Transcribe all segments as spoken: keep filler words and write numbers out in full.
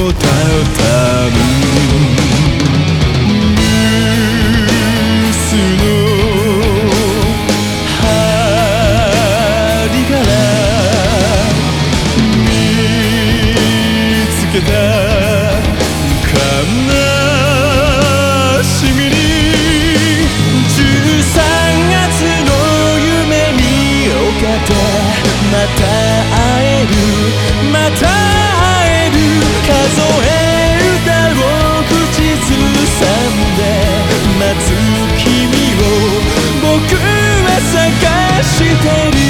たたむニュースの針から見つけた悲しみにじゅうさんがつの夢に丘でまた会えるまた会える数えるだろう口ずさんで待つ君を僕は探してる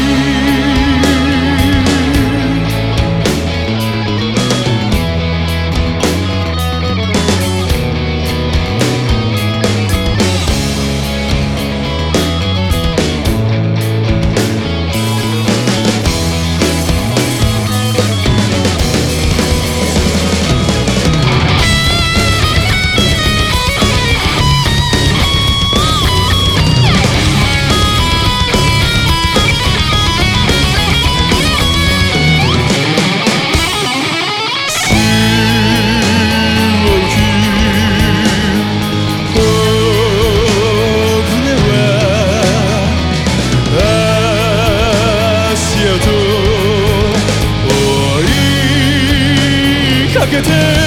かけて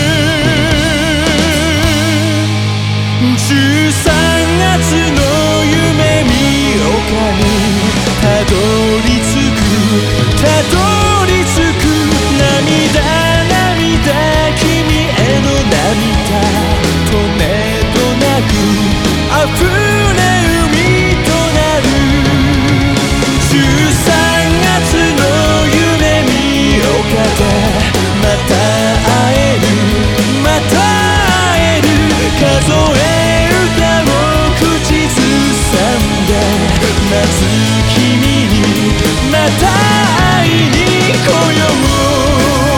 じゅうさんがつの夢見丘にたどり着くたどり着く涙涙君への涙とめどなく溢れ海となるじゅうさんがつの夢見丘でまた会えるまた会える数えるだろう口ずさんで待つ君にまた会いに来よう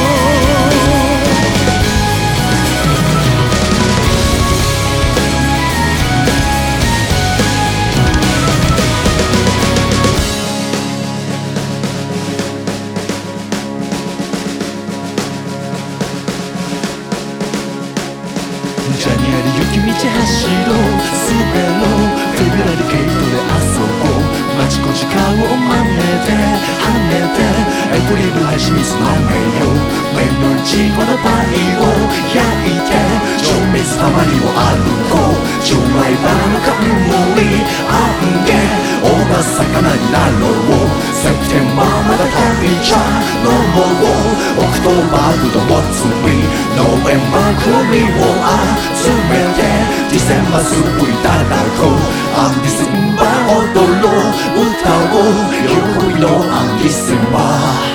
ジャニアリ雪道走ろう滑ろうフェブラリゲートで遊ぼうマチコチ顔を真似て跳ねてエイプリルハチミツ飲めよ目のイチゴのパイを焼いて情熱たまりを歩こう純愛バラの冠あんげ大な魚になろうセプテンバーまだ旅じゃ飲もうオクトーバーフードもつみノーベンバー首を集めてディセンバースープいただこうアンディセンバー踊ろう歌おう喜びのアンディセンバー